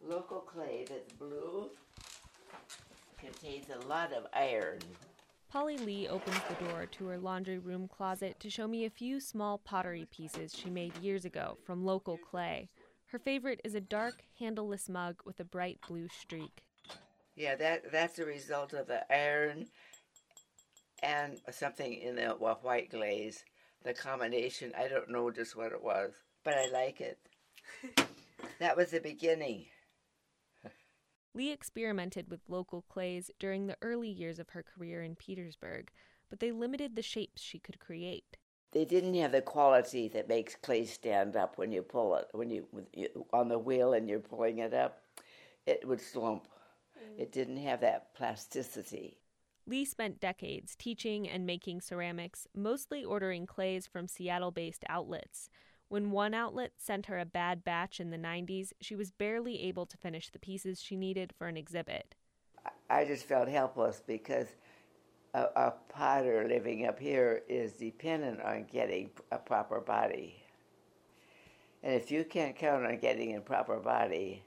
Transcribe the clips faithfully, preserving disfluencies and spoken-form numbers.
Local clay that's blue contains a lot of iron. Polly Lee opens the door to her laundry room closet to show me a few small pottery pieces she made years ago from local clay. Her favorite is a dark, handleless mug with a bright blue streak. Yeah, that that's a result of the iron and something in the well, white glaze. The combination, I don't know just what it was, but I like it. That was the beginning. Lee experimented with local clays during the early years of her career in Petersburg, but they limited the shapes she could create. They didn't have the quality that makes clay stand up when you pull it. When you, you on the wheel and you're pulling it up, it would slump. Mm. It didn't have that plasticity. Lee spent decades teaching and making ceramics, mostly ordering clays from Seattle-based outlets. When one outlet sent her a bad batch in the nineties, she was barely able to finish the pieces she needed for an exhibit. I just felt helpless because a, a potter living up here is dependent on getting a proper body. And if you can't count on getting a proper body,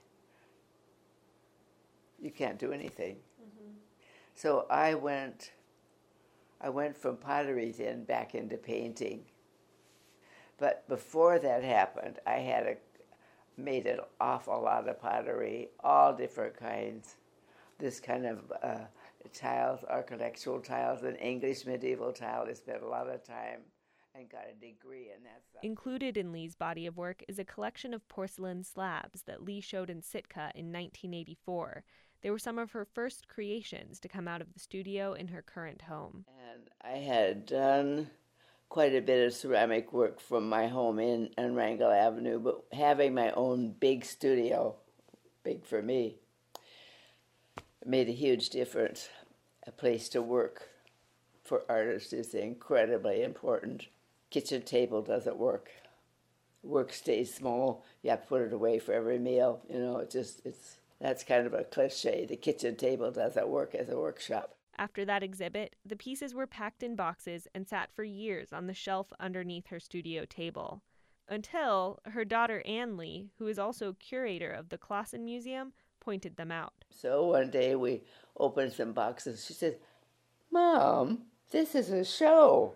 you can't do anything. Mm-hmm. So I went, I went from pottery then back into painting. But before that happened, I had a, made an awful lot of pottery, all different kinds. This kind of uh, tiles, architectural tiles, and English medieval tile. I spent a lot of time and got a degree in that stuff. Included in Lee's body of work is a collection of porcelain slabs that Lee showed in Sitka in nineteen eighty-four. They were some of her first creations to come out of the studio in her current home. And I had done quite a bit of ceramic work from my home in on Wrangell Avenue, but having my own big studio, big for me, made a huge difference. A place to work for artists is incredibly important. Kitchen table doesn't work. Work stays small. You have to put it away for every meal. You know, it just, it's, that's kind of a cliche. The kitchen table doesn't work as a workshop. After that exhibit, the pieces were packed in boxes and sat for years on the shelf underneath her studio table. Until her daughter Ann Lee, who is also curator of the Clausen Museum, pointed them out. So one day we opened some boxes. She said, "Mom, this is a show."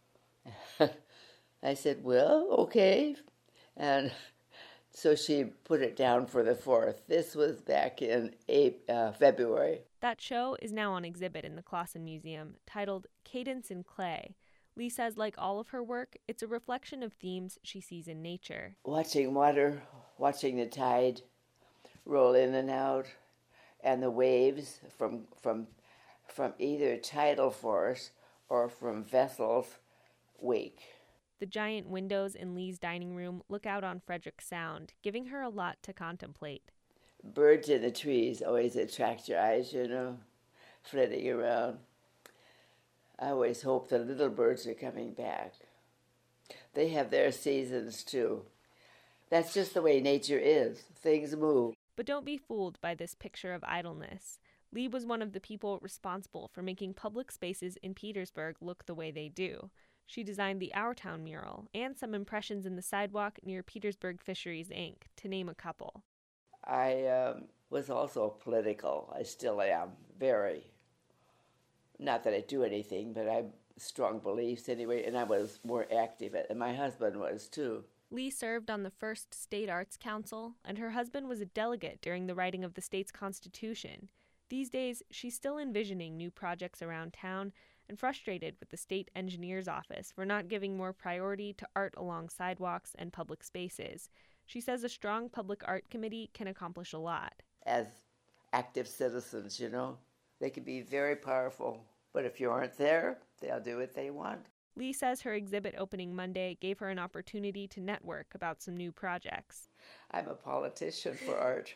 I said, "Well, okay." And so she put it down for the fourth. This was back in April, uh, February. That show is now on exhibit in the Clausen Museum, titled Cadence in Clay. Lee says, like all of her work, it's a reflection of themes she sees in nature. Watching water, watching the tide roll in and out, and the waves from from from either tidal force or from vessels wake. The giant windows in Lee's dining room look out on Frederick Sound, giving her a lot to contemplate. Birds in the trees always attract your eyes, you know, flitting around. I always hope the little birds are coming back. They have their seasons, too. That's just the way nature is. Things move. But don't be fooled by this picture of idleness. Lee was one of the people responsible for making public spaces in Petersburg look the way they do. She designed the Our Town mural and some impressions in the sidewalk near Petersburg Fisheries, Incorporated, to name a couple. I um, was also political. I still am, very. Not that I do anything, but I have strong beliefs anyway, and I was more active, and my husband was too. Lee served on the first State Arts Council, and her husband was a delegate during the writing of the state's constitution. These days, she's still envisioning new projects around town and frustrated with the state engineer's office for not giving more priority to art along sidewalks and public spaces. She says a strong public art committee can accomplish a lot. As active citizens, you know, they can be very powerful. But if you aren't there, they'll do what they want. Lee says her exhibit opening Monday gave her an opportunity to network about some new projects. I'm a politician for art.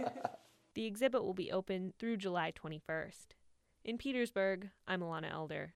The exhibit will be open through July twenty-first. In Petersburg, I'm Alana Elder.